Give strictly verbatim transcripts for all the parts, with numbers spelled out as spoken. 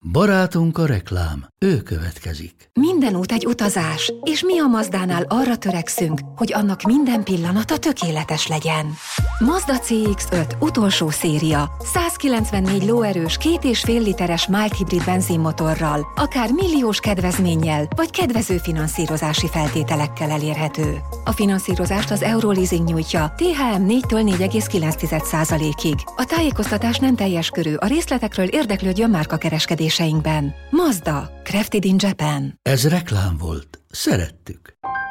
Barátunk a reklám, ő következik. Minden út egy utazás, és mi a Mazdánál arra törekszünk, hogy annak minden pillanata tökéletes legyen. Mazda cé iksz öt utolsó széria, százkilencvennégy lóerős, két és fél literes mild hibrid benzinmotorral, akár milliós kedvezménnyel, vagy kedvező finanszírozási feltételekkel elérhető. A finanszírozást az Euroleasing nyújtja té há em négytől négy egész kilenc százalékig. A tájékoztatás nem teljes körű, a részletekről érdeklődjön márkakereskedéseinkben. Mazda, crafted in Japan. Ez reklám volt. Szerettük.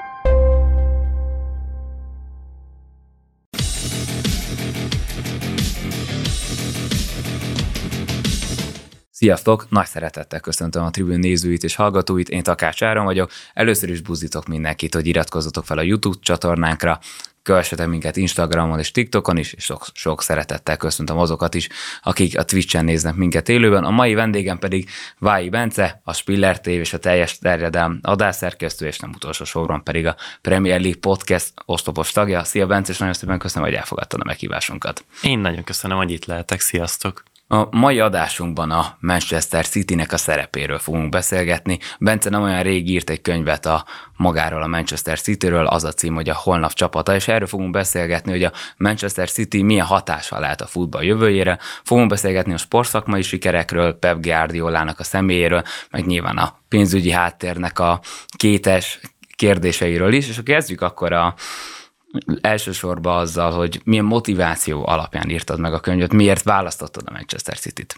Sziasztok! Nagy szeretettel köszöntöm a Tribune nézőit és hallgatóit, én Takács Áron vagyok. Először is buzdítok mindenkit, hogy iratkozzatok fel a YouTube csatornánkra, kövessetek minket Instagramon és TikTokon is, és sok, sok szeretettel köszöntöm azokat is, akik a Twitchen néznek minket élőben. A mai vendégem pedig Vályi Bence, a Spiller té vé és a Teljes Terjedelem adásszerkesztő, és nem utolsó sorban pedig a Premier League Podcast oszlopos tagja. Szia Bence, és nagyon szépen köszönöm, hogy elfogadtad a meghívásunkat. Én nagyon köszönöm, hogy itt lehetek. Sziasztok! A mai adásunkban a Manchester Citynek a szerepéről fogunk beszélgetni. Bence nem olyan rég írt egy könyvet a magáról, a Manchester Cityről, az a cím, hogy a holnap csapata, és erről fogunk beszélgetni, hogy a Manchester City milyen hatással lehet a futball jövőjére. Fogunk beszélgetni a sportszakmai sikerekről, Pep Guardiolának a személyéről, meg nyilván a pénzügyi háttérnek a kétes kérdéseiről is, és kezdjük akkor a elsősorban azzal, hogy milyen motiváció alapján írtad meg a könyvet, miért választottad a Manchester Cityt?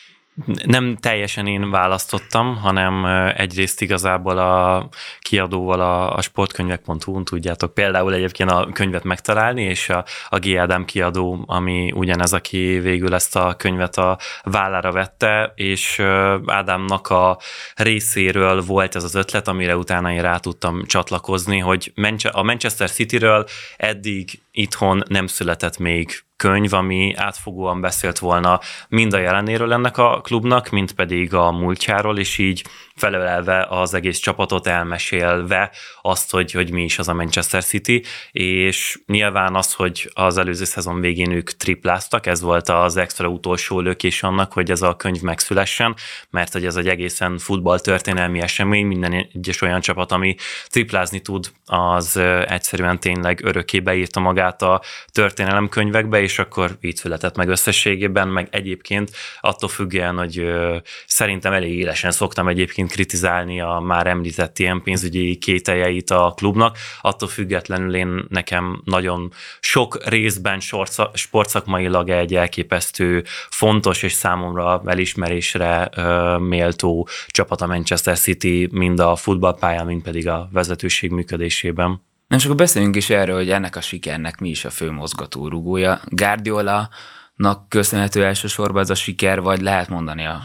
Nem teljesen én választottam, hanem egyrészt igazából a kiadóval a, a sportkönyvek pont hu-n tudjátok például egyébként a könyvet megtalálni, és a, a G. Ádám kiadó, ami ugyanez, aki végül ezt a könyvet a vállára vette, és Ádámnak a részéről volt ez az ötlet, amire utána én rá tudtam csatlakozni, hogy a Manchester Cityről eddig itthon nem született még könyv, ami átfogóan beszélt volna mind a jelenéről ennek a klubnak, mind pedig a múltjáról, és így felölelve az egész csapatot, elmesélve azt, hogy, hogy mi is az a Manchester City, és nyilván az, hogy az előző szezon végén ők tripláztak, ez volt az extra utolsó lökés annak, hogy ez a könyv megszülessen, mert hogy ez egy egészen futballtörténelmi esemény, minden egyes olyan csapat, ami triplázni tud, az egyszerűen tényleg örökké beírta magát a történelemkönyvekbe, és akkor így született meg összességében, meg egyébként attól függően, hogy ö, szerintem elég élesen szoktam egyébként kritizálni a már említett ilyen pénzügyi kételjeit a klubnak, attól függetlenül én nekem nagyon sok részben sportszakmailag egy elképesztő fontos és számomra elismerésre ö, méltó csapat a Manchester City, mind a futballpályán, mind pedig a vezetőség működésében. Nem, és akkor beszéljünk is erről, hogy ennek a sikernek mi is a fő mozgatórugója. Guardiolának köszönhető elsősorban ez a siker, vagy lehet mondani a,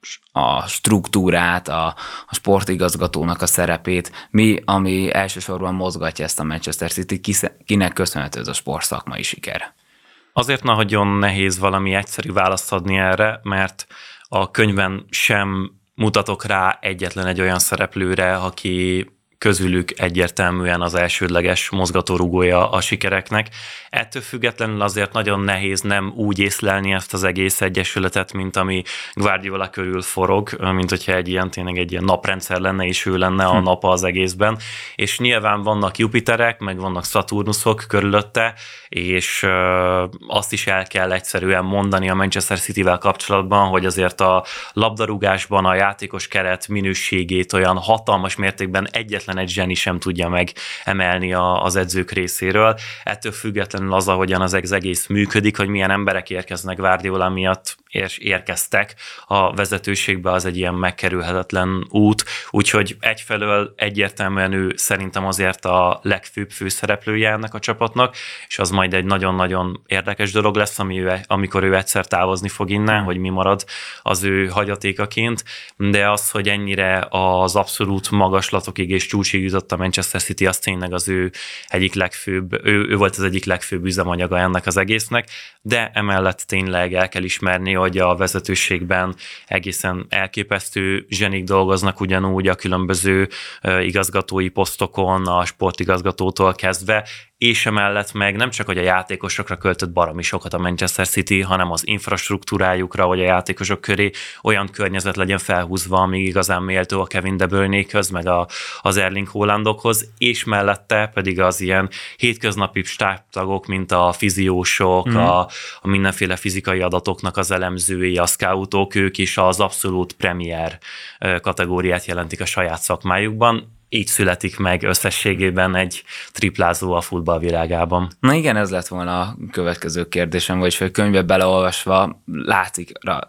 a struktúrát, a, a sportigazgatónak a szerepét, mi, ami elsősorban mozgatja ezt a Manchester City, kinek köszönhető ez a sportszakmai siker? Azért nagyon nehéz valami egyszerű választ adni erre, mert a könyvben sem mutatok rá egyetlen egy olyan szereplőre, aki közülük egyértelműen az elsődleges mozgatórugója a sikereknek. Ettől függetlenül azért nagyon nehéz nem úgy észlelni ezt az egész egyesületet, mint ami Guardiola körül forog, mint hogyha egy ilyen, tényleg egy ilyen naprendszer lenne, és ő lenne a napa az egészben. És nyilván vannak Jupiterek, meg vannak Saturnusok körülötte, és azt is el kell egyszerűen mondani a Manchester Cityvel kapcsolatban, hogy azért a labdarúgásban a játékos keret minőségét olyan hatalmas mértékben egyetlen egy zseni sem tudja megemelni az edzők részéről. Ettől függetlenül az, ahogyan az egész működik, hogy milyen emberek érkeznek Guardiola miatt, és érkeztek a vezetőségbe, az egy ilyen megkerülhetetlen út. Úgyhogy egyfelől egyértelműen ő szerintem azért a legfőbb főszereplője ennek a csapatnak, és az majd egy nagyon-nagyon érdekes dolog lesz, ami ő, amikor ő egyszer távozni fog innen, hogy mi marad az ő hagyatékaként, de az, hogy ennyire az abszolút magaslatokig és csúcsig jutott a Manchester City, az tényleg az ő egyik legfőbb, ő, ő volt az egyik legfőbb üzemanyaga ennek az egésznek, de emellett tényleg el kell ismerni, hogy a vezetőségben egészen elképesztő zsenik dolgoznak ugyanúgy a különböző igazgatói posztokon, a sportigazgatótól kezdve, és emellett meg nem csak, hogy a játékosokra költött baromi sokat a Manchester City, hanem az infrastruktúrájukra, vagy a játékosok köré olyan környezet legyen felhúzva, amíg igazán méltó a Kevin De Bruynékhöz, meg a, az Erling Haalandokhoz, és mellette pedig az ilyen hétköznapi stábtagok, mint a fiziósok, mm. a, a mindenféle fizikai adatoknak az elemzői, a scoutok, ők is az abszolút premier kategóriát jelentik a saját szakmájukban. Így születik meg összességében egy triplázó a futball világában. Na igen, ez lett volna a következő kérdésem, vagyis hogy könyvbe beleolvasva látszik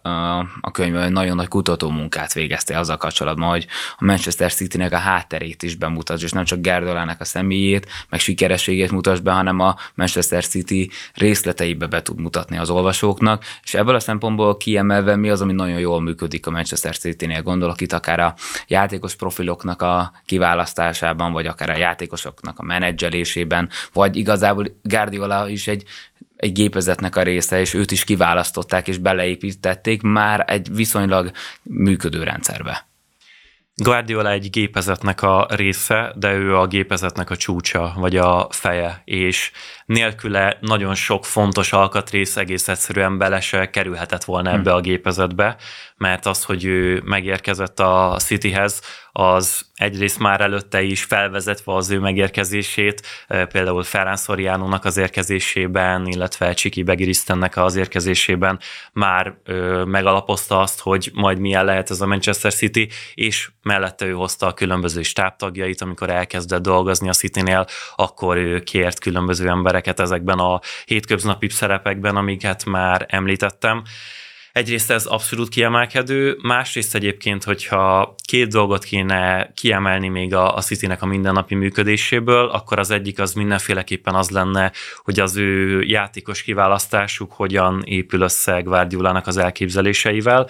a könyvben, hogy nagyon nagy kutatómunkát végeztél azzal kapcsolatban, hogy a Manchester Citynek a hátterét is bemutasd, és nem csak Guardiolának a személyét, meg sikerességét mutasd be, hanem a Manchester City részleteibe be tud mutatni az olvasóknak, és ebből a szempontból kiemelve mi az, ami nagyon jól működik a Manchester Citynél. Gondolok itt akár a játékos profiloknak a kiválasztásában, vagy akár a játékosoknak a menedzselésében, vagy igazából Guardiola is egy, egy gépezetnek a része, és őt is kiválasztották, és beleépítették már egy viszonylag működő rendszerbe. Guardiola egy gépezetnek a része, de ő a gépezetnek a csúcsa, vagy a feje, és nélküle nagyon sok fontos alkatrész egész egyszerűen bele se kerülhetett volna ebbe a gépezetbe, mert az, hogy ő megérkezett a Cityhez, az egyrészt már előtte is felvezetve az ő megérkezését, például Ferran Sorianónak az érkezésében, illetve Csiki Begirisztennek az érkezésében már megalapozta azt, hogy majd milyen lehet ez a Manchester City, és mellette ő hozta a különböző stábtagjait, amikor elkezdett dolgozni a Citynél, akkor ő kért különböző embereket ezekben a hétköznapi szerepekben, amiket már említettem. Egyrészt ez abszolút kiemelkedő, másrészt egyébként, hogyha két dolgot kéne kiemelni még a, a Citynek a mindennapi működéséből, akkor az egyik az mindenféleképpen az lenne, hogy az ő játékos kiválasztásuk hogyan épül össze Guardiolának az elképzeléseivel.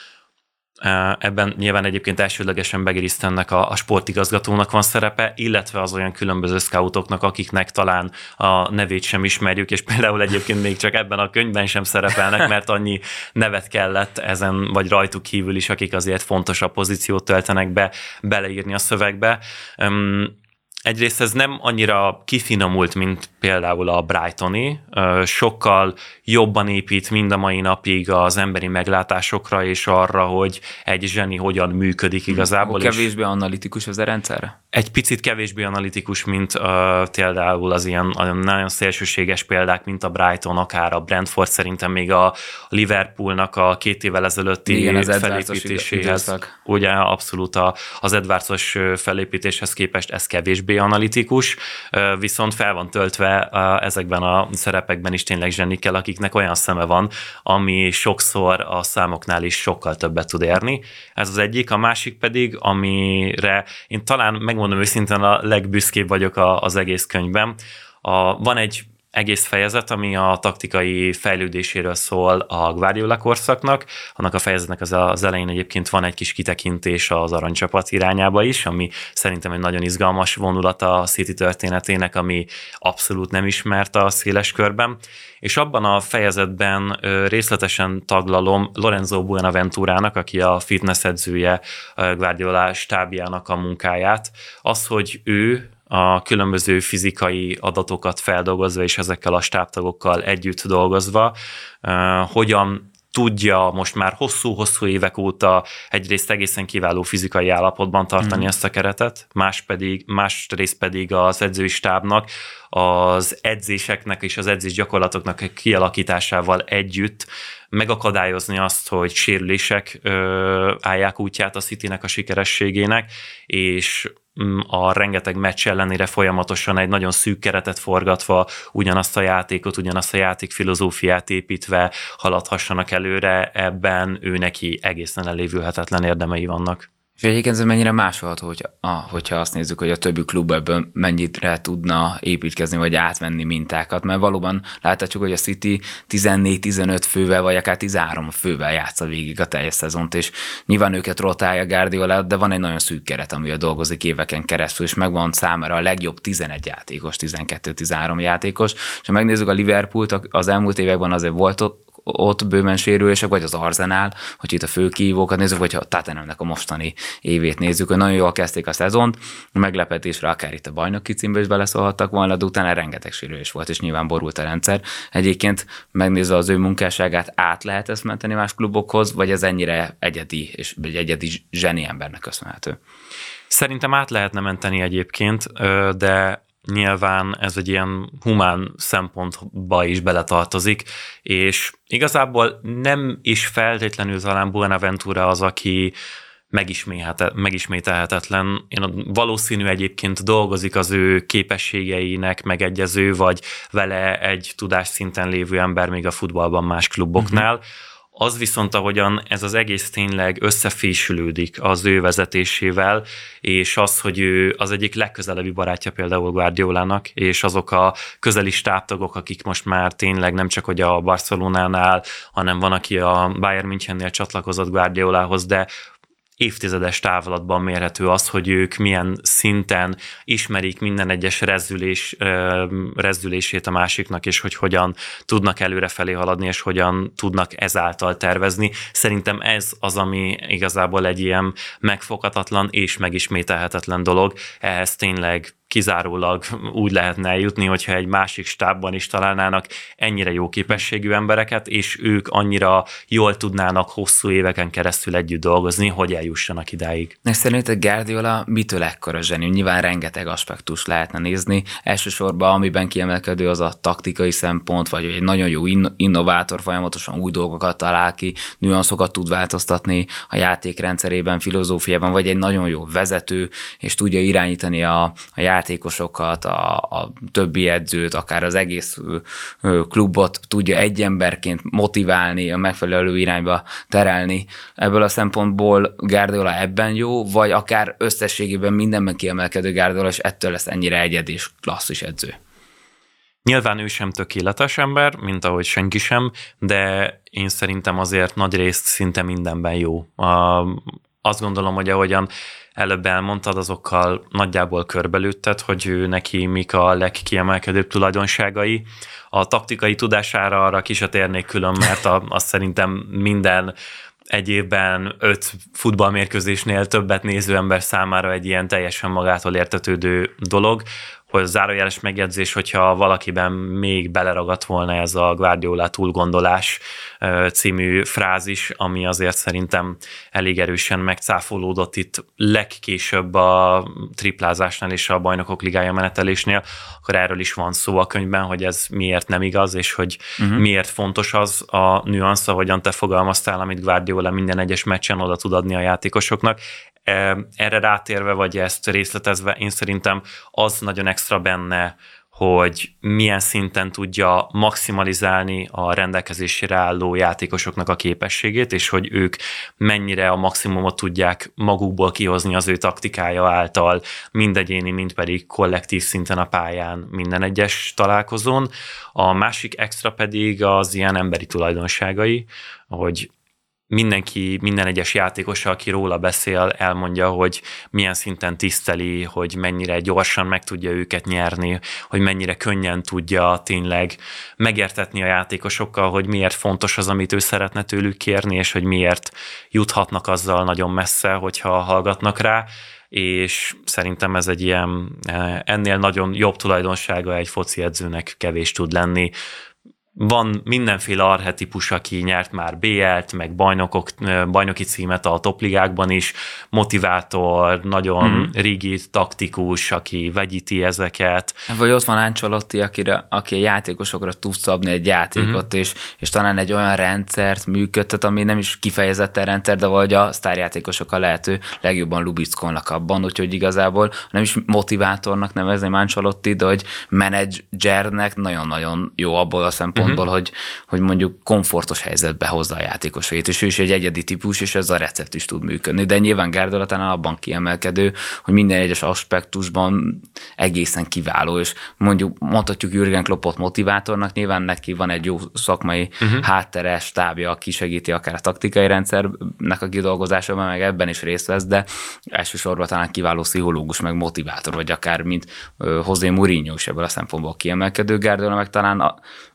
Ebben nyilván egyébként elsődlegesen Begirisztennek a, a sportigazgatónak van szerepe, illetve az olyan különböző scoutoknak, akiknek talán a nevét sem ismerjük, és például egyébként még csak ebben a könyvben sem szerepelnek, mert annyi nevet kellett ezen, vagy rajtuk kívül is, akik azért fontosabb pozíciót töltenek be, beleírni a szövegbe. Egyrészt ez nem annyira kifinomult, mint például a Brightoni, sokkal jobban épít mind a mai napig az emberi meglátásokra és arra, hogy egy zseni hogyan működik igazából. Kevésbé analitikus az a rendszer? Egy picit kevésbé analitikus, mint uh, például az ilyen nagyon szélsőséges példák, mint a Brighton, akár a Brentford, szerintem még a Liverpoolnak a két évvel ezelőtti igen, felépítéséhez. Ugye abszolút a, az Edwardsos felépítéshez képest ez kevésbé analitikus, viszont fel van töltve ezekben a szerepekben is tényleg zsenikkel, akiknek olyan szeme van, ami sokszor a számoknál is sokkal többet tud érni. Ez az egyik, a másik pedig, amire én talán megmondom őszintén a legbüszkébb vagyok az egész könyvben. A, van egy egész fejezet, ami a taktikai fejlődéséről szól a Guardiola korszaknak. Annak a fejezetnek az, az elején egyébként van egy kis kitekintés az aranycsapat irányába is, ami szerintem egy nagyon izgalmas vonulata a City történetének, ami abszolút nem ismert a széles körben. És abban a fejezetben részletesen taglalom Lorenzo Buenaventurának, aki a fitness edzője Guardiola stábjának a munkáját. Az, hogy ő a különböző fizikai adatokat feldolgozva és ezekkel a stábtagokkal együtt dolgozva, uh, hogyan tudja most már hosszú-hosszú évek óta egyrészt egészen kiváló fizikai állapotban tartani mm. ezt a keretet, más pedig, másrészt pedig az edzői stábnak az edzéseknek és az edzés gyakorlatoknak kialakításával együtt megakadályozni azt, hogy sérülések ö, állják útját a Citynek a sikerességének, és a rengeteg meccs ellenére folyamatosan egy nagyon szűk keretet forgatva, ugyanazt a játékot, ugyanazt a játék filozófiát építve haladhassanak előre, ebben ő neki egészen elévülhetetlen érdemei vannak. És egyébként ez mennyire másolható, hogy, ah, hogyha azt nézzük, hogy a többi klub ebből mennyire tudna építkezni, vagy átvenni mintákat, mert valóban láthatjuk, hogy a City tizennégy-tizenöt fővel, vagy akár tizenhárom fővel játsza végig a teljes szezont, és nyilván őket rotálja Guardiola, de van egy nagyon szűk keret, amivel dolgozik éveken keresztül, és megvan számára a legjobb tizenegy játékos, tizenkettő-tizenhárom játékos, és ha megnézzük a Liverpoolt, az elmúlt években azért volt ott ott bőven sérülések, vagy az Arsenal, hogy itt a fő kihívókat nézzük, vagy a Tottenhamnek a mostani évét nézzük, hogy nagyon jól kezdték a szezont, meglepetésre akár itt a bajnoki címbe is beleszólhattak volna, de utána rengeteg sérülés volt, és nyilván borult a rendszer. Egyébként megnézve az ő munkásságát, át lehet ezt menteni más klubokhoz, vagy ez ennyire egyedi, és egy egyedi zseni embernek köszönhető? Szerintem át lehetne menteni egyébként, de nyilván ez egy ilyen humán szempontba is beletartozik, és igazából nem is feltétlenül talán Buenaventura az, aki megismételhetetlen. Én valószínű egyébként dolgozik az ő képességeinek megegyező, vagy vele egy tudásszinten lévő ember még a futballban más kluboknál. Uh-huh. Az viszont, ahogyan ez az egész tényleg összefésülődik az ő vezetésével, és az, hogy ő az egyik legközelebbi barátja például Guardiolának, és azok a közeli stábtagok, akik most már tényleg nem csak hogy a Barcelonánál, hanem van, aki a Bayern Münchennél csatlakozott Guardiolához, de évtizedes távlatban mérhető az, hogy ők milyen szinten ismerik minden egyes rezdülés, rezdülését a másiknak, és hogy hogyan tudnak előrefelé haladni, és hogyan tudnak ezáltal tervezni. Szerintem ez az, ami igazából egy ilyen megfoghatatlan és megismételhetetlen dolog. Ehhez tényleg kizárólag úgy lehetne eljutni, hogyha egy másik stábban is találnának ennyire jó képességű embereket, és ők annyira jól tudnának hosszú éveken keresztül együtt dolgozni, hogy eljussanak idáig. És szerinted Guardiola mitől ekkora zseni? Nyilván rengeteg aspektus lehetne nézni. Elsősorban amiben kiemelkedő az a taktikai szempont, vagy egy nagyon jó innovátor, folyamatosan új dolgokat talál ki, nüanszokat tud változtatni a játékrendszerében, filozófiában, vagy egy nagyon jó vezető, és tudja irányítani a, a játékosokat, a, a többi edzőt, akár az egész klubot tudja egy emberként motiválni, a megfelelő irányba terelni. Ebből a szempontból Guardiola ebben jó, vagy akár összességében mindenben kiemelkedő Guardiola, és ettől lesz ennyire egyedi és klasszis edző? Nyilván ő sem tökéletes ember, mint ahogy senki sem, de én szerintem azért nagyrészt szinte mindenben jó. Azt gondolom, hogy ahogyan előbb elmondtad, azokkal nagyjából körbelőtted, hogy ő neki mik a legkiemelkedőbb tulajdonságai. A taktikai tudására arra ki se térnék külön, mert a, azt szerintem minden egy évben öt futballmérkőzésnél többet néző ember számára egy ilyen teljesen magától értetődő dolog, hogy zárójeles megjegyzés, hogyha valakiben még beleragadt volna ez a Guardiola túlgondolás című frázis, ami azért szerintem elég erősen megcáfolódott itt legkésőbb a triplázásnál és a Bajnokok Ligája menetelésnél, akkor erről is van szó a könyvben, hogy ez miért nem igaz, és hogy uh-huh. miért fontos az a nüansz, ahogyan te fogalmaztál, amit Guardiola minden egyes meccsen oda tud adni a játékosoknak. Erre rátérve, vagy ezt részletezve, én szerintem az nagyon extra benne, hogy milyen szinten tudja maximalizálni a rendelkezésére álló játékosoknak a képességét, és hogy ők mennyire a maximumot tudják magukból kihozni az ő taktikája által, mind egyéni, mind pedig kollektív szinten a pályán minden egyes találkozón. A másik extra pedig az ilyen emberi tulajdonságai, hogy mindenki, minden egyes játékosa, aki róla beszél, elmondja, hogy milyen szinten tiszteli, hogy mennyire gyorsan meg tudja őket nyerni, hogy mennyire könnyen tudja tényleg megértetni a játékosokkal, hogy miért fontos az, amit ő szeretne tőlük kérni, és hogy miért juthatnak azzal nagyon messze, hogyha hallgatnak rá, és szerintem ez egy ilyen, ennél nagyon jobb tulajdonsága egy foci edzőnek kevés tud lenni. Van mindenféle archetípus, aki nyert már bé el-t, meg bajnokok, bajnoki címet a topligákban is, motivátor, nagyon mm-hmm. rigid, taktikus, aki vegyíti ezeket. Vagy ott van Ancelotti, akire, aki a játékosokra tud szabni egy játékot, mm-hmm. és, és talán egy olyan rendszert működtet, ami nem is kifejezetten rendszer, de vagy a sztárjátékosok a lehető legjobban lubickolnak abban, úgyhogy igazából nem is motivátornak nevezném Ancelotti, de hogy menedzsernek nagyon-nagyon jó abból a szempontból, Mm-hmm. hogy, hogy mondjuk komfortos helyzetbe hozza a játékosait, és ő is egy egyedi típus, és ez a recept is tud működni. De nyilván Guardiola talán abban kiemelkedő, hogy minden egyes aspektusban egészen kiváló, és mondjuk mondhatjuk Jürgen Kloppot motivátornak, nyilván neki van egy jó szakmai uh-huh. háttere, stábja, aki segíti akár a taktikai rendszernek a kidolgozásában, meg ebben is részt vesz, de elsősorban talán kiváló pszichológus, meg motivátor, vagy akár mint José Mourinho is ebből a szempontból kiemelkedő. Guardiola meg talán a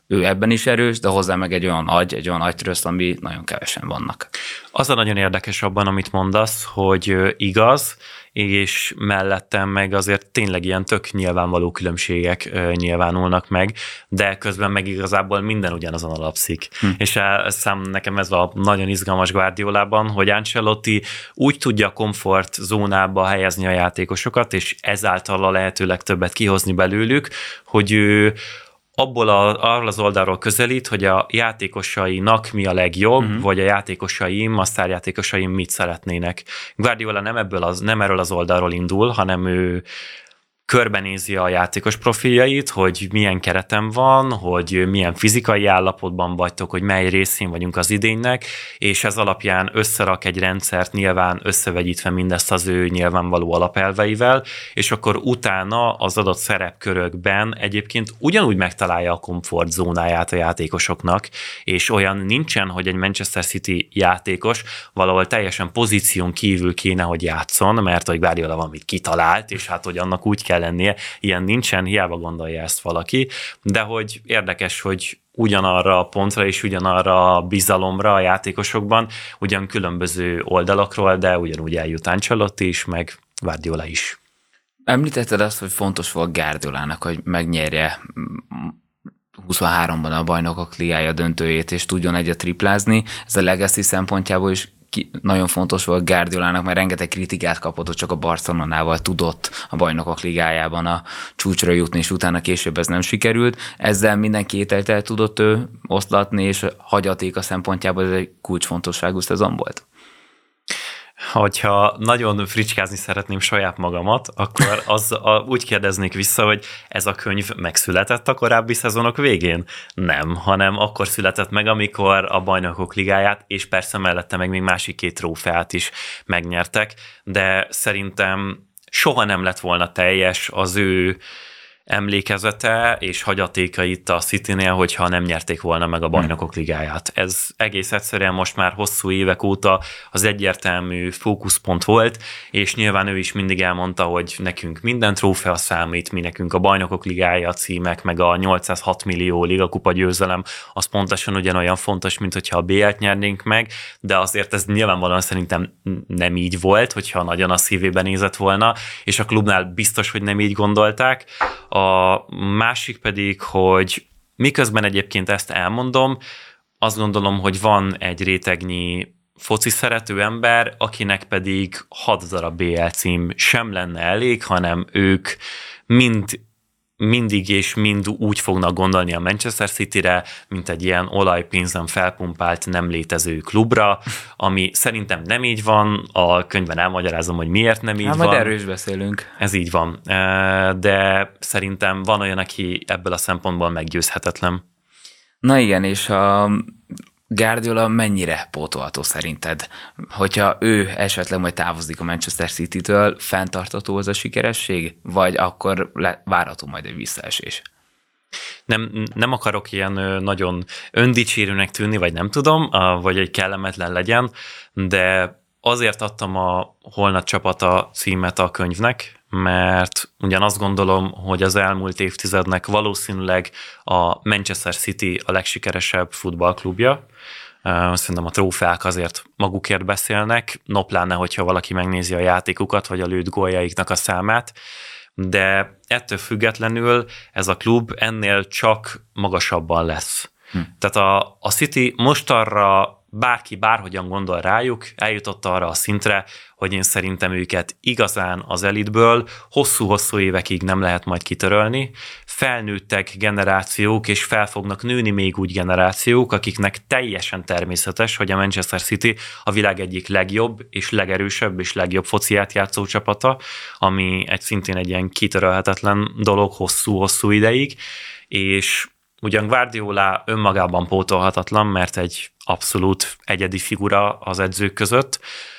ő ebben is erős, de hozzá meg egy olyan agy, egy olyan agytröszt, ami nagyon kevesen vannak. Az a nagyon érdekes abban, amit mondasz, hogy igaz, és mellettem meg azért tényleg ilyen tök nyilvánvaló különbségek nyilvánulnak meg, de közben meg igazából minden ugyanazon alapszik. Hm. És szám nekem ez a nagyon izgalmas Guardiolában, hogy Ancelotti úgy tudja komfort zónába helyezni a játékosokat, és ezáltal a lehető legtöbbet kihozni belőlük, hogy ő abból a, arról az oldalról közelít, hogy a játékosainak mi a legjobb, uh-huh. vagy a játékosaim, a sztárjátékosaim mit szeretnének. Guardiola nem, ebből az, nem erről az oldalról indul, hanem ő körbenézi a játékos profiljait, hogy milyen keretem van, hogy milyen fizikai állapotban vagytok, hogy mely részén vagyunk az idénynek, és ez alapján összerak egy rendszert, nyilván összevegyítve mindezt az ő nyilvánvaló alapelveivel, és akkor utána az adott szerepkörökben egyébként ugyanúgy megtalálja a komfortzónáját a játékosoknak, és olyan nincsen, hogy egy Manchester City játékos valahol teljesen pozíción kívül kéne, hogy játszon, mert hogy Guardiola valamit kitalált, és hát, hogy annak úgy kell lennie, ilyen nincsen, hiába gondolja ezt valaki, de hogy érdekes, hogy ugyanarra a pontra és ugyanarra a bizalomra a játékosokban, ugyan különböző oldalakról, de ugyanúgy eljut Ancelotti is, meg Guardiola is. Említetted azt, hogy fontos volt Guardiolának, hogy megnyerje huszonháromban a Bajnokok Ligája döntőjét, és tudjon egyet triplázni. Ez a legacy szempontjából is ki, nagyon fontos volt Guardiolának, mert rengeteg kritikát kapott, hogy csak a Barcelonával tudott a Bajnokok Ligájában a csúcsra jutni, és utána később ez nem sikerült. Ezzel minden kételyt el tudott ő oszlatni, és hagyatéka szempontjából ez egy kulcsfontosságú szezon volt. Hogyha nagyon fricskázni szeretném saját magamat, akkor az a, úgy kérdeznék vissza, hogy ez a könyv megszületett a korábbi szezonok végén? Nem, hanem akkor született meg, amikor a Bajnokok Ligáját, és persze mellette meg még másik két trófeát is megnyertek, de szerintem soha nem lett volna teljes az ő emlékezete és hagyatéka itt a Citynél, hogyha nem nyerték volna meg a Bajnokok Ligáját. Ez egész egyszerűen most már hosszú évek óta az egyértelmű fókuszpont volt, és nyilván ő is mindig elmondta, hogy nekünk minden trófea számít, mi nekünk a Bajnokok Ligája a címek, meg a nyolcszázhat millió ligakupa győzelem, az pontosan ugyanolyan fontos, mint hogyha a bé el-t nyernénk meg, de azért ez nyilvánvalóan szerintem nem így volt, hogyha nagyon a szívében nézett volna, és a klubnál biztos, hogy nem így gondolták. A másik pedig, hogy miközben egyébként ezt elmondom, azt gondolom, hogy van egy rétegnyi foci szerető ember, akinek pedig hat darab bé el cím sem lenne elég, hanem ők mind mindig és mind úgy fognak gondolni a Manchester Cityre, mint egy ilyen olajpénzen felpumpált, nem létező klubra, ami szerintem nem így van, a könyvben elmagyarázom, hogy miért nem így hát, van. Majd erről is beszélünk. Ez így van, de szerintem van olyan, aki ebből a szempontból meggyőzhetetlen. Na igen, és a Guardiola mennyire pótolható szerinted? Hogyha ő esetleg majd távozik a Manchester City-től, fenntartható az a sikeresség? Vagy akkor le, várható majd egy visszaesés? Nem, nem akarok ilyen nagyon öndicsérőnek tűnni, vagy nem tudom, vagy egy kellemetlen legyen, de azért adtam a Holnap csapata címet a könyvnek, mert ugyan azt gondolom, hogy az elmúlt évtizednek valószínűleg a Manchester City a legsikeresebb futballklubja. Szerintem a trófeák azért magukért beszélnek, no pláne, hogyha valaki megnézi a játékukat, vagy a lőtt góljaiknak a számát, de ettől függetlenül ez a klub ennél csak magasabban lesz. Hm. Tehát a, a City most arra bárki bárhogyan gondol rájuk, eljutott arra a szintre, hogy én szerintem őket igazán az elitből hosszú-hosszú évekig nem lehet majd kitörölni. Felnőttek generációk, és fel fognak nőni még úgy generációk, akiknek teljesen természetes, hogy a Manchester City a világ egyik legjobb, és legerősebb, és legjobb fociát játszó csapata, ami egy szintén egy ilyen kitörölhetetlen dolog hosszú-hosszú ideig, és ugyan Guardiola önmagában pótolhatatlan, mert egy abszolút egyedi figura az edzők között,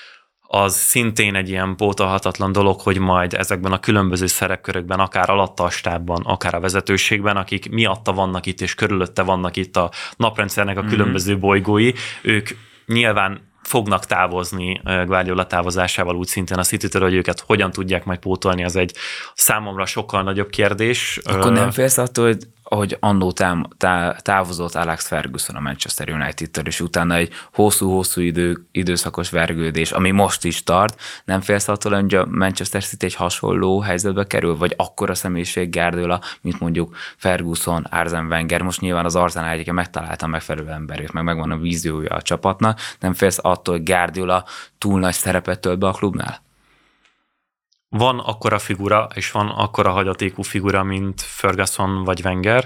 az szintén egy ilyen pótolhatatlan dolog, hogy majd ezekben a különböző szerepkörökben, akár alatta a stábban, akár a vezetőségben, akik miatta vannak itt, és körülötte vannak itt a naprendszernek a mm-hmm. különböző bolygói, ők nyilván fognak távozni Guardiola távozásával úgy szintén a City-től, hogy őket hogyan tudják majd pótolni, az egy számomra sokkal nagyobb kérdés. Akkor nem félsz attól, hogy hogy annó tám, tá, távozott Alex Ferguson a Manchester United-től, és utána egy hosszú-hosszú idő, időszakos vergődés, ami most is tart, nem félsz attól, hogy a Manchester City egy hasonló helyzetbe kerül, vagy akkora személyiség Guardiola, mint mondjuk Ferguson, Arsene Wenger, most nyilván az Arsenal egyike megtalálta a megfelelő emberét, meg megvan a víziója a csapatnak, nem félsz attól, hogy Guardiola túl nagy szerepet tölt be a klubnál? Van akkora figura, és van akkora hagyatékú figura, mint Ferguson vagy Wenger,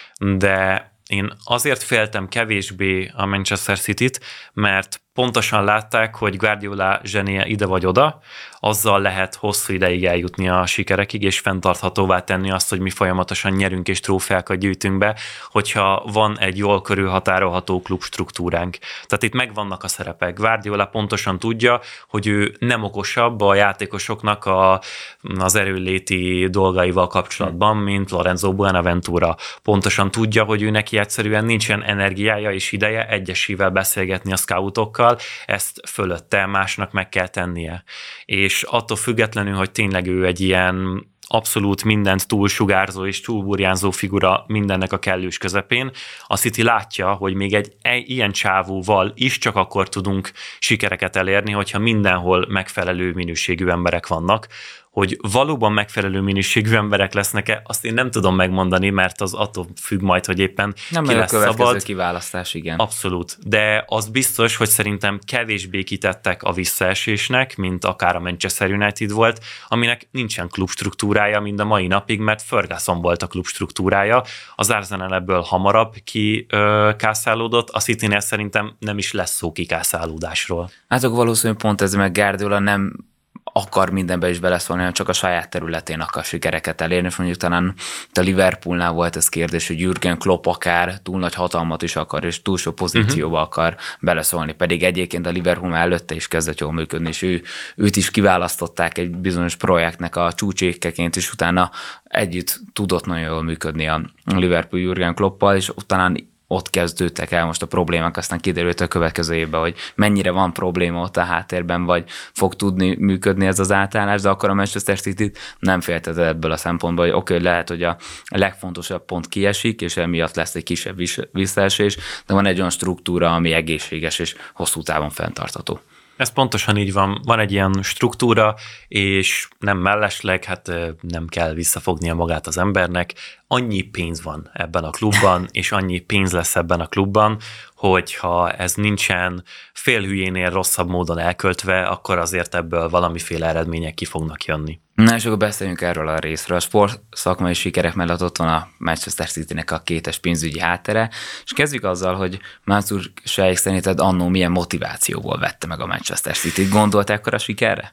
de én azért féltem kevésbé a Manchester Cityt, mert pontosan látták, hogy Guardiola zsenie ide vagy oda, azzal lehet hosszú ideig eljutni a sikerekig, és fenntarthatóvá tenni azt, hogy mi folyamatosan nyerünk és trófeákat gyűjtünk be, hogyha van egy jól körülhatárolható klubstruktúránk. Tehát itt megvannak a szerepek. Guardiola pontosan tudja, hogy ő nem okosabb a játékosoknak a, az erőléti dolgaival kapcsolatban, mint Lorenzo Buenaventura. Pontosan tudja, hogy ő neki egyszerűen nincsen energiája és ideje egyesével beszélgetni a scoutokkal, ezt fölötte másnak meg kell tennie. És attól függetlenül, hogy tényleg ő egy ilyen abszolút mindent túlsugárzó és túlburjánzó figura mindennek a kellős közepén, a City látja, hogy még egy ilyen csávóval is csak akkor tudunk sikereket elérni, hogyha mindenhol megfelelő minőségű emberek vannak. Hogy valóban megfelelő minőségű emberek lesznek-e, azt én nem tudom megmondani, mert az attól függ majd, hogy éppen nem ki lesz a következő szabad. kiválasztás, igen. Abszolút, de az biztos, hogy szerintem kevésbé kitettek a visszaesésnek, mint akár a Manchester United volt, aminek nincsen klubstruktúrája mind a mai napig, mert Ferguson volt a klubstruktúrája, az Arsenal ebből hamarabb kikászálódott, a Citynél szerintem nem is lesz szó kikászálódásról. Hát akkor valószínűleg pont ez, meg Guardiola nem akar mindenbe is beleszólni, hanem csak a saját területén akar sikereket elérni, és mondjuk talán a Liverpoolnál volt ez kérdés, hogy Jürgen Klopp akár túl nagy hatalmat is akar, és túl sok pozícióba uh-huh. akar beleszólni, pedig egyébként a Liverpool már előtte is kezdett jól működni, és ő, őt is kiválasztották egy bizonyos projektnek a csúcsékeként, és utána együtt tudott nagyon jól működni a Liverpool Jürgen Kloppal, és utána ott kezdődtek el most a problémák, aztán kiderült a következő évben, hogy mennyire van probléma ott a háttérben, vagy fog tudni működni ez az átállás, de akkor a Manchester City-t nem féltett ebből a szempontból, hogy oké, okay, lehet, hogy a legfontosabb pont kiesik, és emiatt lesz egy kisebb visszaesés, de van egy olyan struktúra, ami egészséges és hosszú távon fenntartható. Ez pontosan így van. Van egy ilyen struktúra, és nem mellesleg, hát nem kell visszafognia magát az embernek. Annyi pénz van ebben a klubban, és annyi pénz lesz ebben a klubban, hogyha ez nincsen félhülyénél rosszabb módon elköltve, akkor azért ebből valamiféle eredmények ki fognak jönni. Na, és akkor beszéljünk erről a részről. A sport szakmai sikerek mellett ott van a Manchester Citynek a kétes pénzügyi háttere, és kezdjük azzal, hogy Mansur Sheikh szerinted annó milyen motivációból vette meg a Manchester City-t. Gondolt ekkora sikerre?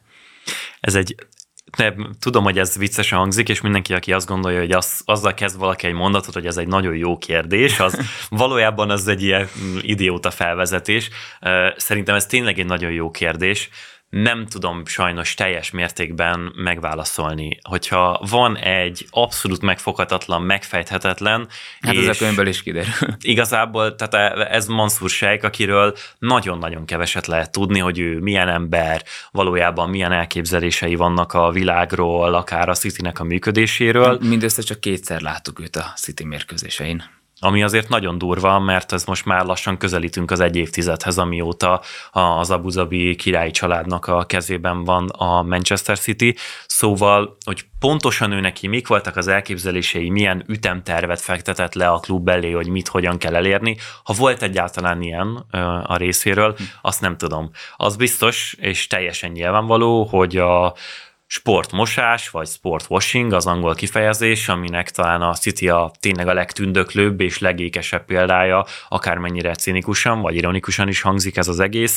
Ez egy Nem, tudom, hogy ez viccesen hangzik, és mindenki, aki azt gondolja, hogy az, azzal kezd valaki egy mondatot, hogy ez egy nagyon jó kérdés, az valójában az egy ilyen idióta felvezetés. Szerintem ez tényleg egy nagyon jó kérdés. Nem tudom sajnos teljes mértékben megválaszolni. Hogyha van egy abszolút megfoghatatlan, megfejthetetlen, hát és ez a könyvből is kiderül. Igazából, tehát ez Mansur Sheikh, akiről nagyon-nagyon keveset lehet tudni, hogy ő milyen ember, valójában milyen elképzelései vannak a világról, akár a Citynek a működéséről. Mindössze csak kétszer láttuk őt a City mérkőzésein. Ami azért nagyon durva, mert ez most már lassan közelítünk az egy évtizedhez, amióta az Abu Dhabi királyi családnak a kezében van a Manchester City. Szóval, hogy pontosan ő neki mik voltak az elképzelései, milyen ütemtervet fektetett le a klub elé, hogy mit, hogyan kell elérni. Ha volt egyáltalán ilyen a részéről, azt nem tudom. Az biztos, és teljesen nyilvánvaló, hogy a sportmosás, vagy sportwashing, az angol kifejezés, aminek talán a City a tényleg a legtündöklőbb és legékesebb példája, akármennyire cinikusan, vagy ironikusan is hangzik ez az egész,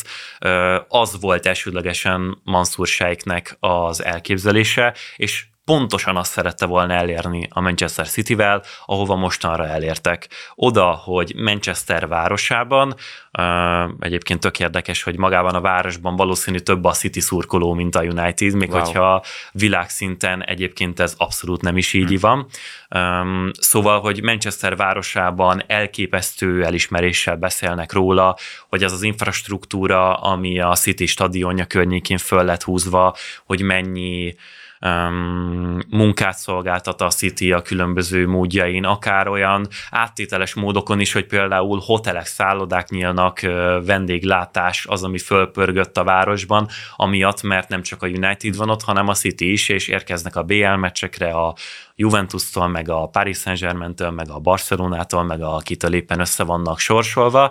az volt elsődlegesen Mansur Sheikhnek az elképzelése, és pontosan azt szerette volna elérni a Manchester Cityvel, ahova mostanra elértek. Oda, hogy Manchester városában, egyébként tök érdekes, hogy magában a városban valószínű több a City szurkoló, mint a United, még wow. hogyha világszinten egyébként ez abszolút nem is így van. Szóval, hogy Manchester városában elképesztő elismeréssel beszélnek róla, hogy az az infrastruktúra, ami a City stadionja környékén föl lett húzva, hogy mennyi um, munkát szolgáltat a City a különböző módjain, akár olyan áttételes módokon is, hogy például hotelek, szállodák nyílnak, vendéglátás az, ami fölpörgött a városban, amiatt, mert nem csak a United van ott, hanem a City is, és érkeznek a bé el meccsekre a Juventustól, meg a Paris Saint-Germaintől, meg a Barcelonától, meg akitől éppen össze vannak sorsolva.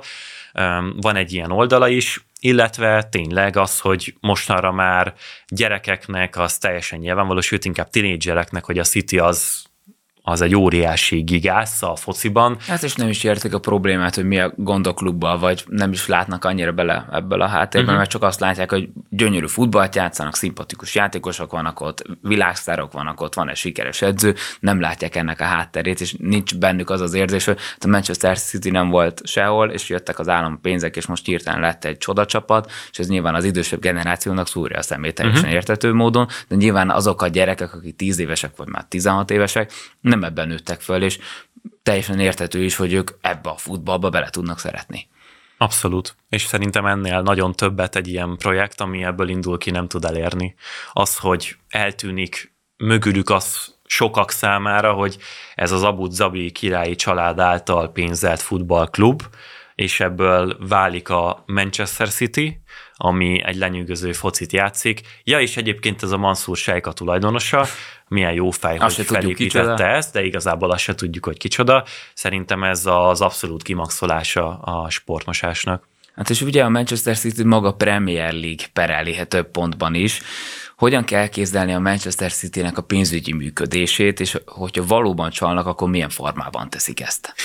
Van egy ilyen oldala is, illetve tényleg az, hogy mostanra már gyerekeknek az teljesen nyilvánvaló, sőt inkább tinédzsereknek, hogy a City az az egy óriási gigász a fociban. Hát és nem is értik a problémát, hogy mi a gond a klubban, vagy nem is látnak annyira bele ebből a háttérben, uh-huh. mert csak azt látják, hogy gyönyörű futballt játszanak, szimpatikus játékosok vannak ott, világsztárok vannak ott, van egy sikeres edző, nem látják ennek a hátterét, és nincs bennük az az érzés, hogy a Manchester City nem volt sehol, és jöttek az állami pénzek, és most hirtelen lett egy csodacsapat, és ez nyilván az idősebb generációnak szúrja a szemét teljesen uh-huh. értető módon, de nyilván azok a gyerekek, akik tíz évesek, vagy már tizenhat évesek, nem ebben nőttek föl, és teljesen érthető is, hogy ők ebbe a futballba bele tudnak szeretni. Abszolút. És szerintem ennél nagyon többet egy ilyen projekt, ami ebből indul ki, nem tud elérni. Az, hogy eltűnik mögülük az sokak számára, hogy ez az Abu Dhabi királyi család által pénzelt futballklub, és ebből válik a Manchester City, ami egy lenyűgöző focit játszik. Ja, és egyébként ez a Mansur Sheikh a tulajdonosa, milyen jó fej, azt hogy felépítette ezt, de igazából azt se tudjuk, hogy kicsoda. Szerintem ez az abszolút kimaxolása a sportmosásnak. Hát és ugye a Manchester City maga Premier League pereli több pontban is. Hogyan kell elképzelni a Manchester Citynek a pénzügyi működését, és hogyha valóban csalnak, akkor milyen formában teszik ezt?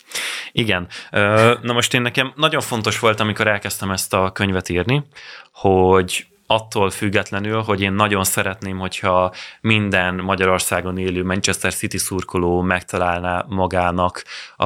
Igen. Na most én nekem nagyon fontos volt, amikor elkezdtem ezt a könyvet írni, hogy attól függetlenül, hogy én nagyon szeretném, hogyha minden Magyarországon élő Manchester City szurkoló megtalálná magának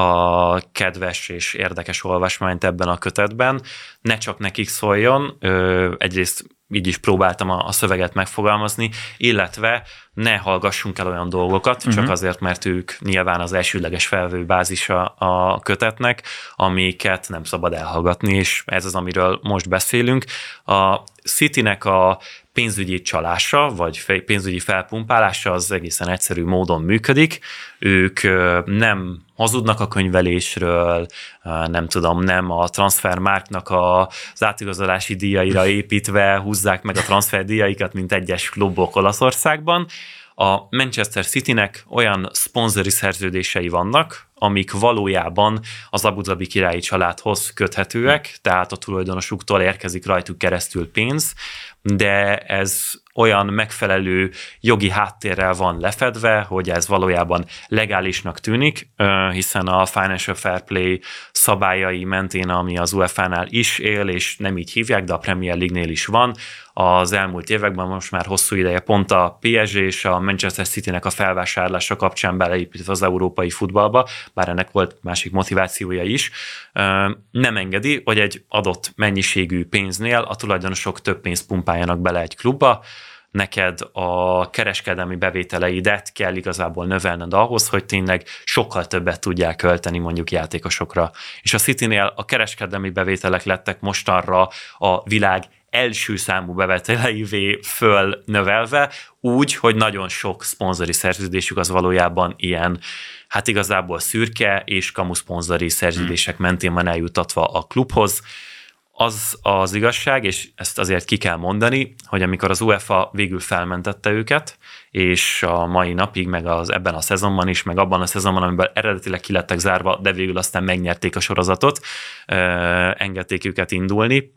a kedves és érdekes olvasmányt ebben a kötetben, ne csak nekik szóljon, egyrészt így is próbáltam a, a szöveget megfogalmazni, illetve ne hallgassunk el olyan dolgokat, uh-huh. csak azért, mert ők nyilván az elsődleges felvőbázisa a kötetnek, amiket nem szabad elhallgatni, és ez az, amiről most beszélünk. A Citynek a pénzügyi csalása, vagy pénzügyi felpumpálása az egészen egyszerű módon működik. Ők nem hazudnak a könyvelésről, nem tudom, nem a transfermarktnak az átigazolási díjaira építve húzzák meg a transferdíjaikat, mint egyes klubok Olaszországban. A Manchester Citynek olyan szponzori szerződései vannak, amik valójában az Abu Dhabi királyi családhoz köthetőek, tehát a tulajdonosuktól érkezik rajtuk keresztül pénz, de ez olyan megfelelő jogi háttérrel van lefedve, hogy ez valójában legálisnak tűnik, hiszen a Financial Fair Play szabályai mentén, ami az u ef á-nál is él, és nem így hívják, de a Premier League-nél is van, az elmúlt években most már hosszú ideje pont a pé es gé és a Manchester Citynek a felvásárlása kapcsán beleépítve az európai futballba, bár ennek volt másik motivációja is, nem engedi, hogy egy adott mennyiségű pénznél a tulajdonosok több pénzt pumpáljanak bele egy klubba, neked a kereskedelmi bevételeidet kell igazából növelned ahhoz, hogy tényleg sokkal többet tudjál költeni mondjuk játékosokra. És a Citynél a kereskedelmi bevételek lettek mostanra a világ első számú bevételeivé fölnövelve, úgy, hogy nagyon sok szponzori szerződésük az valójában ilyen, hát igazából szürke és kamuszponzori szerződések mentén van eljutatva a klubhoz. Az az igazság, és ezt azért ki kell mondani, hogy amikor az UEFA végül felmentette őket, és a mai napig, meg az ebben a szezonban is, meg abban a szezonban, amiben eredetileg ki lettek zárva, de végül aztán megnyerték a sorozatot, engedték őket indulni,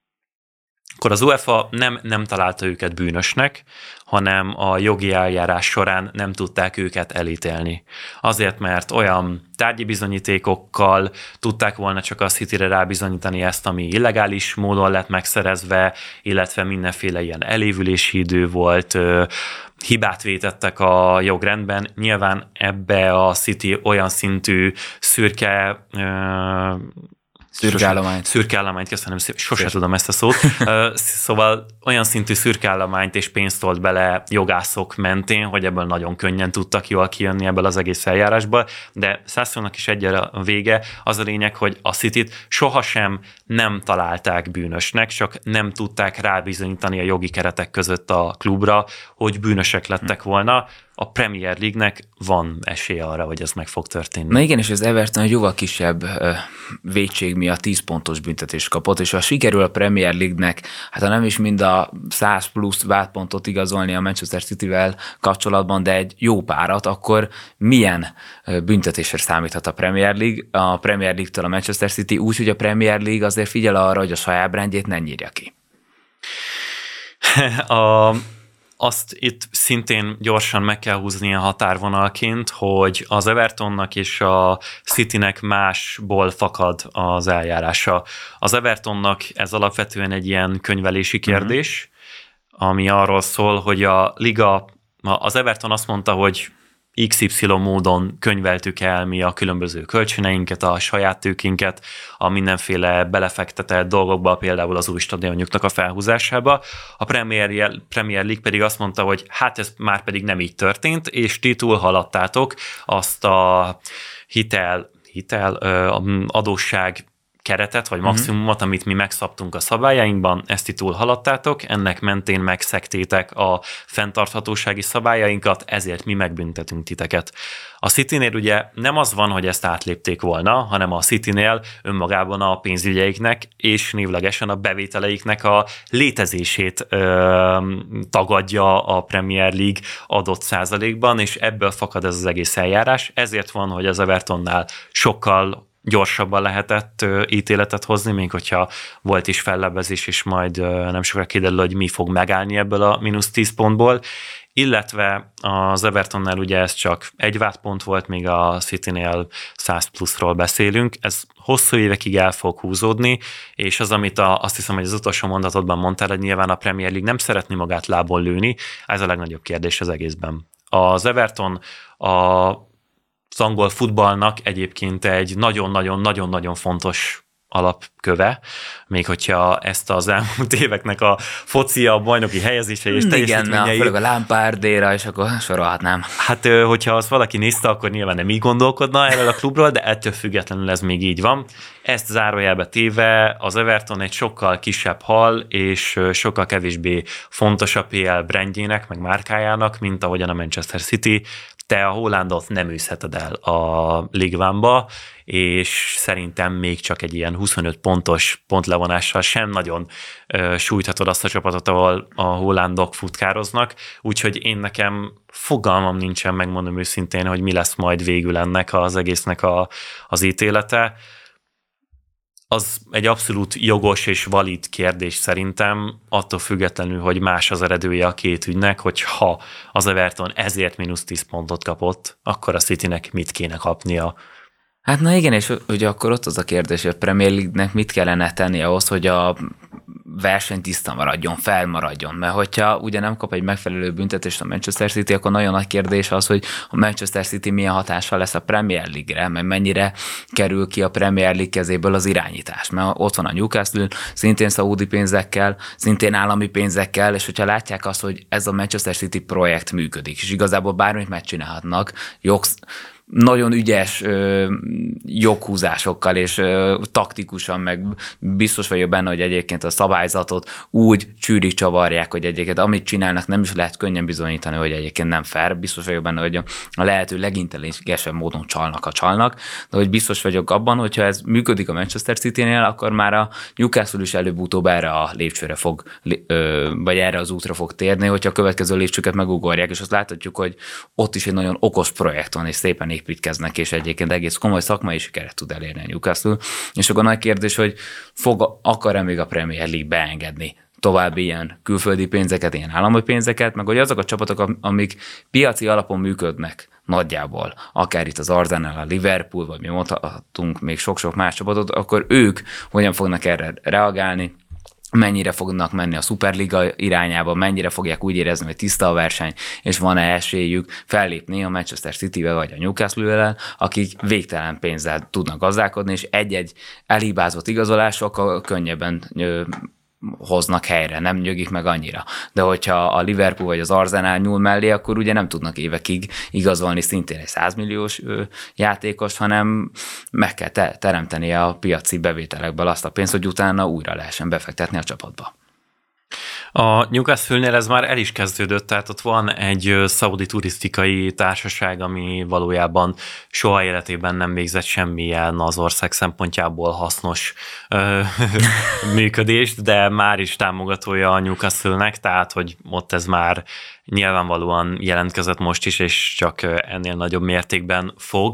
akkor az UEFA nem, nem találta őket bűnösnek, hanem a jogi eljárás során nem tudták őket elítélni. Azért, mert olyan tárgyi bizonyítékokkal tudták volna csak a Cityre rábizonyítani ezt, ami illegális módon lett megszerezve, illetve mindenféle ilyen elévülési idő volt, hibát vétettek a jogrendben. Nyilván ebbe a City olyan szintű szürke Szürkállományt. Szürkállományt, köszönöm szépen, sose Szépen. tudom ezt a szót. Szóval olyan szintű szürkállományt és pénzt tolt bele jogászok mentén, hogy ebből nagyon könnyen tudtak jól kijönni ebből az egész eljárásból, de Szászlónak is egyre a vége. Az a lényeg, hogy a Cityt sohasem nem találták bűnösnek, csak nem tudták rábizonyítani a jogi keretek között a klubra, hogy bűnösek lettek volna. A Premier League-nek van esélye arra, hogy ez meg fog történni. Na igen, és az Everton egy jóval kisebb ö, vétség miatt tíz pontos büntetést kapott, és ha sikerül a Premier League-nek, hát ha nem is mind a száz plusz vádpontot igazolni a Manchester Cityvel kapcsolatban, de egy jó párat, akkor milyen büntetésre számíthat a Premier League, a Premier League-től a Manchester City, úgy, hogy a Premier League azért figyel arra, hogy a saját brandjét ne nyírja ki. a... Azt itt szintén gyorsan meg kell húzni ilyen határvonalként, hogy az Evertonnak és a Citynek másból fakad az eljárása. Az Evertonnak ez alapvetően egy ilyen könyvelési kérdés, uh-huh. ami arról szól, hogy a liga, az Everton azt mondta, hogy iksz ipszilon módon könyveltük el mi a különböző kölcsöneinket, a saját tőkénket, a mindenféle belefektetett dolgokba, például az új stadionjuknak a felhúzásába. A Premier, Premier League pedig azt mondta, hogy hát ez már pedig nem így történt, és ti túlhaladtátok azt a hitel, hitel adósság keretet, vagy maximumot, uh-huh. amit mi megszabtunk a szabályainkban, ezt ti túlhaladtátok, ennek mentén megszegtétek a fenntarthatósági szabályainkat, ezért mi megbüntetünk titeket. A Citynél ugye nem az van, hogy ezt átlépték volna, hanem a Citynél önmagában a pénzügyeiknek és névlegesen a bevételeiknek a létezését ö, tagadja a Premier League adott százalékban, és ebből fakad ez az egész eljárás. Ezért van, hogy az Evertonnál sokkal gyorsabban lehetett ö, ítéletet hozni, még hogyha volt is fellebbezés, és majd ö, nem sokára kiderül, hogy mi fog megállni ebből a mínusz tíz pontból, illetve az Evertonnál ugye ez csak egy vádpont volt, még a Citynél száz pluszról beszélünk, ez hosszú évekig el fog húzódni, és az, amit a, azt hiszem, hogy az utolsó mondatodban mondtál, hogy nyilván a Premier League nem szeretné magát lábon lőni, ez a legnagyobb kérdés az egészben. Az Everton a az angol futballnak egyébként egy nagyon-nagyon-nagyon-nagyon fontos alapköve, még hogyha ezt az elmúlt éveknek a focia, a bajnoki helyezése és teljesítményei... Igen, a Lampardéra, és akkor sorolhatnám. Hát, hogyha azt valaki nézte, akkor nyilván nem így gondolkodna erről a klubról, de ettől függetlenül ez még így van. Ezt zárójelbe téve az Everton egy sokkal kisebb hal, és sokkal kevésbé fontos a pé el brandjének, meg márkájának, mint ahogyan a Manchester City. Te a Haalandot nem űzheted el a Ligue egy-ba, és szerintem még csak egy ilyen huszonöt pontos pontlevonással sem nagyon ö, sújthatod azt a csapatot, ahol a Haalandok futkároznak, úgyhogy én nekem fogalmam nincsen, megmondom őszintén, hogy mi lesz majd végül ennek az egésznek a, az ítélete. Az egy abszolút jogos és valid kérdés szerintem, attól függetlenül, hogy más az eredője a két ügynek, hogy ha az Everton ezért mínusz tíz pontot kapott, akkor a Citynek mit kéne kapnia. Hát na igen, és ugye akkor ott az a kérdés, hogy a Premier League-nek mit kellene tenni ahhoz, hogy a verseny tiszta maradjon, felmaradjon, mert hogyha ugye nem kap egy megfelelő büntetést a Manchester City, akkor nagyon nagy kérdés az, hogy a Manchester City milyen hatással lesz a Premier League-re, mert mennyire kerül ki a Premier League kezéből az irányítás, mert ott van a Newcastle, szintén szaúdi pénzekkel, szintén állami pénzekkel, és hogyha látják azt, hogy ez a Manchester City projekt működik, és igazából bármit megcsinálhatnak, jogsz, nagyon ügyes ö, joghúzásokkal és ö, taktikusan, meg biztos vagyok benne, hogy egyébként a szabályzatot úgy csűrik csavarják, hogy egyébként amit csinálnak, nem is lehet könnyen bizonyítani, hogy egyébként nem fair. Biztos vagyok benne, hogy a lehető legintelligensebb módon csalnak a csalnak, de hogy biztos vagyok abban, hogyha ez működik a Manchester Citynél, akkor már a Newcastle is előbb-utóbb erre a lépcsőre fog, ö, vagy erre az útra fog térni, hogyha a következő lépcsőket megugorják, és azt láthatjuk, hogy ott is egy nagyon okos projekt van, és szépen építkeznek, és egyébként egész komoly szakmai sikeret tud elérni a Newcastle. És akkor nagy kérdés, hogy fog, akar-e még a Premier League beengedni további ilyen külföldi pénzeket, ilyen állami pénzeket, meg hogy azok a csapatok, amik piaci alapon működnek nagyjából, akár itt az Arsenal, a Liverpool, vagy mi mondhatunk még sok-sok más csapatot, akkor ők hogyan fognak erre reagálni, mennyire fognak menni a Superliga irányába, mennyire fogják úgy érezni, hogy tiszta a verseny, és van-e esélyük fellépni a Manchester Cityvel vagy a Newcastle-vel, akik végtelen pénzzel tudnak gazdálkodni, és egy-egy elhibázott igazolásokkal könnyebben ö, hoznak helyre, nem nyögik meg annyira. De hogyha a Liverpool vagy az Arsenal nyúl mellé, akkor ugye nem tudnak évekig igazolni szintén egy száz milliós játékos, hanem meg kell te- teremteni a piaci bevételekből azt a pénzt, hogy utána újra lehessen befektetni a csapatba. A Newcastle-nél ez már el is kezdődött, tehát ott van egy szaudi turisztikai társaság, ami valójában soha életében nem végzett semmilyen az ország szempontjából hasznos ö, működést, de már is támogatója a Newcastle-nek, tehát hogy ott ez már nyilvánvalóan jelentkezett most is, és csak ennél nagyobb mértékben fog.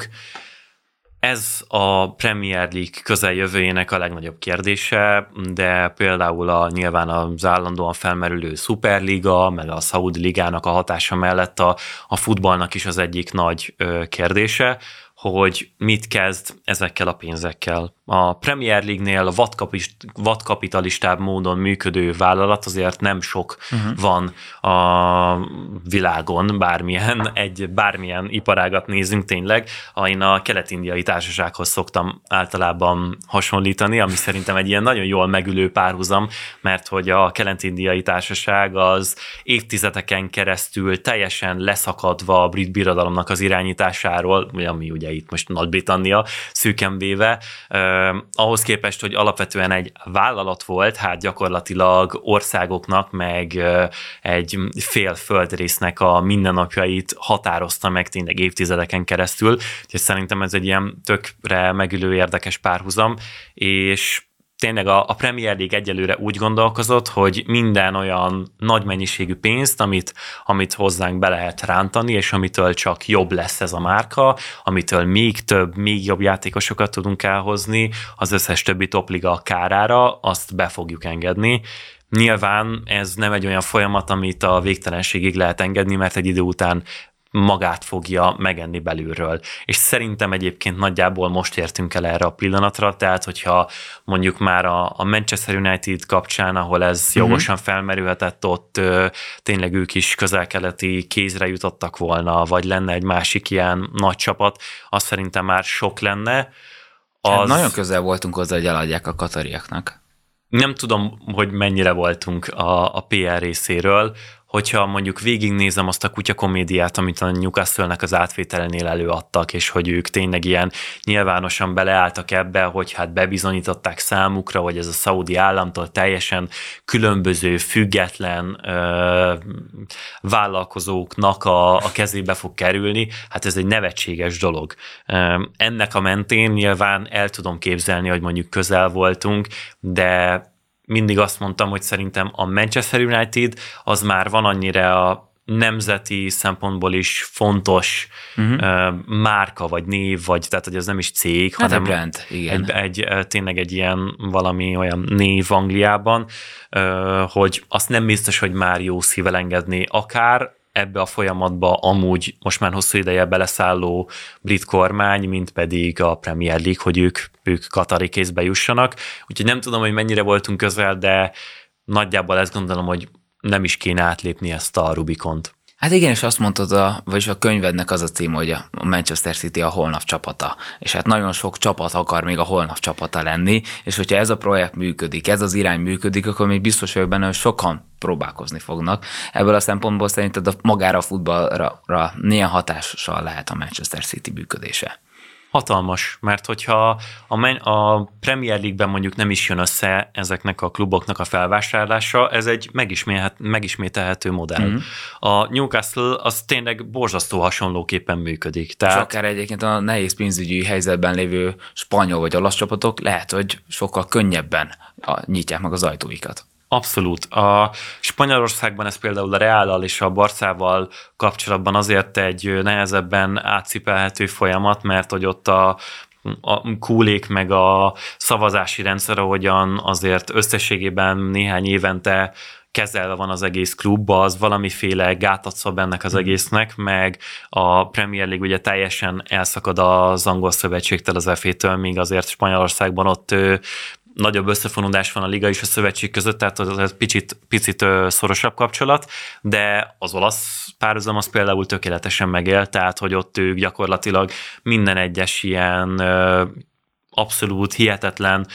Ez a Premier League közeljövőjének a legnagyobb kérdése, de például a, nyilván az állandóan felmerülő Superliga, meg a Szaudi Ligának a hatása mellett a, a futballnak is az egyik nagy ö, kérdése, hogy mit kezd ezekkel a pénzekkel. A Premier League-nél vadkapitalistább módon működő vállalat azért nem sok uh-huh. van a világon, bármilyen, egy, bármilyen iparágat nézünk tényleg. Én a kelet-indiai társasághoz szoktam általában hasonlítani, ami szerintem egy ilyen nagyon jól megülő párhuzam, mert hogy a kelet-indiai társaság az évtizedeken keresztül teljesen leszakadva a brit birodalomnak az irányításáról, ami ugye itt most Nagy-Britannia szűken véve, Uh, ahhoz képest, hogy alapvetően egy vállalat volt, hát gyakorlatilag országoknak, meg uh, egy fél földrésznek a mindennapjait határozta meg tényleg évtizedeken keresztül, úgyhogy szerintem ez egy ilyen tökre megülő érdekes párhuzam, és tényleg a, a Premier League egyelőre úgy gondolkozott, hogy minden olyan nagy mennyiségű pénzt, amit, amit hozzánk be lehet rántani, és amitől csak jobb lesz ez a márka, amitől még több, még jobb játékosokat tudunk elhozni, az összes többi topliga kárára, azt be fogjuk engedni. Nyilván ez nem egy olyan folyamat, amit a végtelenségig lehet engedni, mert egy idő után magát fogja megenni belülről. És szerintem egyébként nagyjából most értünk el erre a pillanatra, tehát hogyha mondjuk már a, a Manchester United kapcsán, ahol ez uh-huh. jogosan felmerülhetett, ott ö, tényleg ők is közel-keleti kézre jutottak volna, vagy lenne egy másik ilyen nagy csapat, az szerintem már sok lenne. Az... Hát nagyon közel voltunk hozzá, hogy eladják a katariaknak. Nem tudom, hogy mennyire voltunk a, a pé er részéről, hogyha mondjuk végignézem azt a kutyakomédiát, amit a Newcastle-nek az átvételenél előadtak, és hogy ők tényleg ilyen nyilvánosan beleálltak ebbe, hogy hát bebizonyították számukra, hogy ez a szaudi államtól teljesen különböző, független ö, vállalkozóknak a, a kezébe fog kerülni, hát ez egy nevetséges dolog. Ö, ennek a mentén nyilván el tudom képzelni, hogy mondjuk közel voltunk, de mindig azt mondtam, hogy szerintem a Manchester United az már van annyira a nemzeti szempontból is fontos uh-huh. uh, márka, vagy név, vagy tehát, hogy ez nem is cég, hát hanem brand, igen. Egy, egy, tényleg egy ilyen valami olyan név Angliában, uh, hogy azt nem biztos, hogy már jó szívvel engedni akár ebbe a folyamatba amúgy most már hosszú ideje beleszálló brit kormány, mint pedig a Premier League, hogy ők, ők katari kézbe jussanak. Úgyhogy nem tudom, hogy mennyire voltunk közel, de nagyjából ezt gondolom, hogy nem is kéne átlépni ezt a Rubikont. Hát igen, és azt mondtad, a, vagyis a könyvednek az a cím, hogy a Manchester City a holnap csapata, és hát nagyon sok csapat akar még a holnap csapata lenni, és hogyha ez a projekt működik, ez az irány működik, akkor még biztos vagyok benne, hogy sokan próbálkozni fognak. Ebből a szempontból szerinted a magára a futballra milyen hatással lehet a Manchester City működése? Hatalmas, mert hogyha a, men- a Premier League-ben mondjuk nem is jön össze ezeknek a kluboknak a felvásárlása, ez egy megismételhető modell. Mm-hmm. A Newcastle az tényleg borzasztó hasonlóképpen működik. Tehát... És akár egyébként a nehéz pénzügyi helyzetben lévő spanyol vagy olasz csapatok lehet, hogy sokkal könnyebben nyitják meg az ajtóikat. Abszolút. A Spanyolországban ez például a Reállal és a Barszával kapcsolatban azért egy nehezebben átcipelhető folyamat, mert hogy ott a a kúlék meg a szavazási rendszer, ahogyan azért összességében néhány évente kezelve van az egész klubba, az valamiféle gátat szab ennek az egésznek, meg a Premier League ugye teljesen elszakad az angol szövetségtől, az ef á-től, míg azért Spanyolországban ott nagyobb összefonódás van a liga és a szövetség között, tehát az, az picit, picit szorosabb kapcsolat, de az olasz párhuzam az például tökéletesen megél, tehát hogy ott ők gyakorlatilag minden egyes ilyen abszolút hihetetlen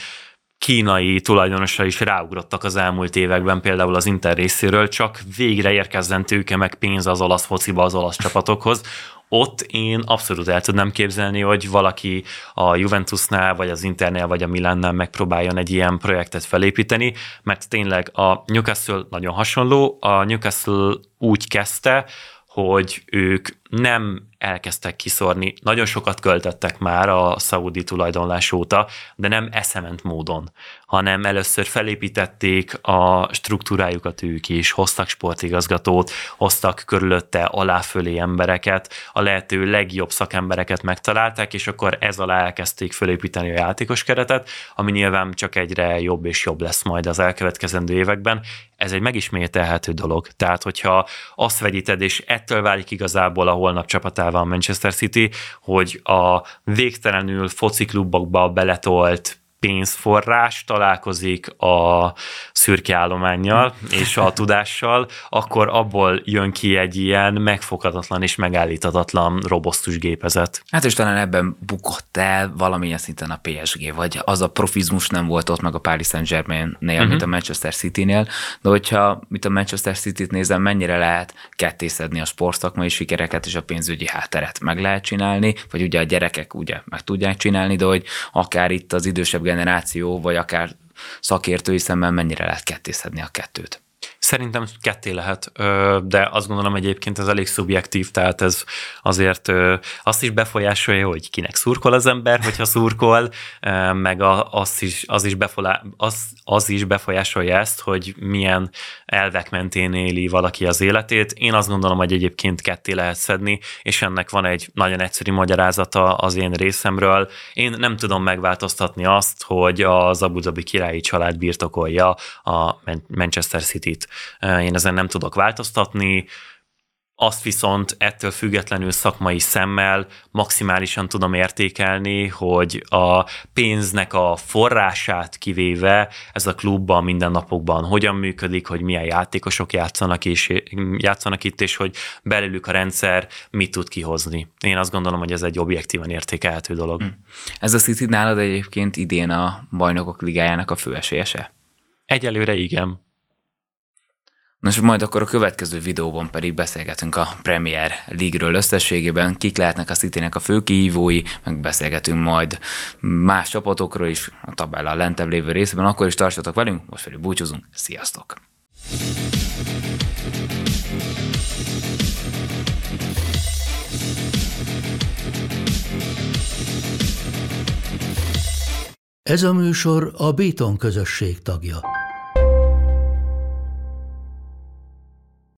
kínai tulajdonosra is ráugrottak az elmúlt években, például az Inter részéről, csak végre érkezzen tőke meg pénz az olasz fociba, az olasz csapatokhoz. Ott én abszolút el tudnám képzelni, hogy valaki a Juventusnál, vagy az Internél, vagy a Milánnál megpróbáljon egy ilyen projektet felépíteni, mert tényleg a Newcastle nagyon hasonló. A Newcastle úgy kezdte, hogy ők nem elkezdtek kiszórni, nagyon sokat költöttek már a szaudi tulajdonlás óta, de nem eszement módon, hanem először felépítették a struktúrájukat ők is, hoztak sportigazgatót, hoztak körülötte alá-fölé embereket, a lehető legjobb szakembereket megtalálták, és akkor ez alá elkezdték felépíteni a játékos keretet, ami nyilván csak egyre jobb és jobb lesz majd az elkövetkezendő években. Ez egy megismételhető dolog. Tehát, hogyha azt vegyíted, és ettől válik igazából a holnap csapatával a Manchester City, hogy a végtelenül fociklubokba beletolt pénzforrás találkozik a szürke állománnyal és a tudással, akkor abból jön ki egy ilyen megfoghatatlan és megállíthatatlan robosztus gépezet. Hát és talán ebben bukott el valamilyen szinten a pé es gé, vagy az a profizmus nem volt ott meg a Paris Saint-Germainnél, uh-huh. mint a Manchester Citynél, de hogyha mit a Manchester Cityt nézem, mennyire lehet kettészedni a sportszakmai sikereket és a pénzügyi hátteret meg lehet csinálni, vagy ugye a gyerekek ugye meg tudják csinálni, de hogy akár itt az idősebb generáció, vagy akár szakértői szemmel mennyire lehet kettészedni a kettőt? Szerintem ketté lehet, de azt gondolom egyébként ez elég szubjektív, tehát ez azért azt is befolyásolja, hogy kinek szurkol az ember, hogyha szurkol, meg az is, az is, befolá, az, az is befolyásolja ezt, hogy milyen elvek mentén éli valaki az életét. Én azt gondolom, hogy egyébként ketté lehet szedni, és ennek van egy nagyon egyszerű magyarázata az én részemről. Én nem tudom megváltoztatni azt, hogy az Abu Dhabi királyi család birtokolja a Manchester Cityt. Én ezen nem tudok változtatni, azt viszont ettől függetlenül szakmai szemmel maximálisan tudom értékelni, hogy a pénznek a forrását kivéve ez a klubban mindennapokban hogyan működik, hogy milyen játékosok játszanak, és, játszanak itt, és hogy belőlük a rendszer mit tud kihozni. Én azt gondolom, hogy ez egy objektíven értékelhető dolog. Ez a City nálad egyébként idén a Bajnokok Ligájának a főesélyese? Egyelőre igen. Nos, majd akkor a következő videóban pedig beszélgetünk a Premier League-ről összességében, kik lehetnek a Citynek a fő kihívói, meg beszélgetünk majd más csapatokról is, a tabella lentebb lévő részében, akkor is tartsatok velünk, most pedig búcsúzunk, sziasztok! Ez a műsor a Béton közösség tagja.